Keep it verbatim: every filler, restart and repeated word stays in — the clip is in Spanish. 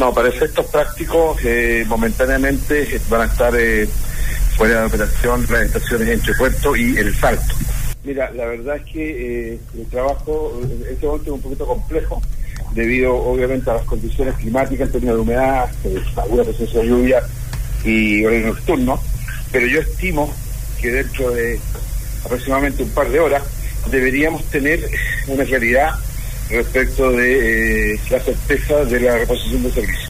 No, para efectos prácticos, eh, momentáneamente van a estar eh, fuera de operación las estaciones Entre Puerto y El Salto. Mira, la verdad es que eh, el trabajo en este momento es un poquito complejo, debido obviamente a las condiciones climáticas en términos de humedad, eh, alguna presencia de lluvia y horario nocturno, pero yo estimo que dentro de aproximadamente un par de horas deberíamos tener una claridad respecto de eh, la certeza de la reposición de servicio.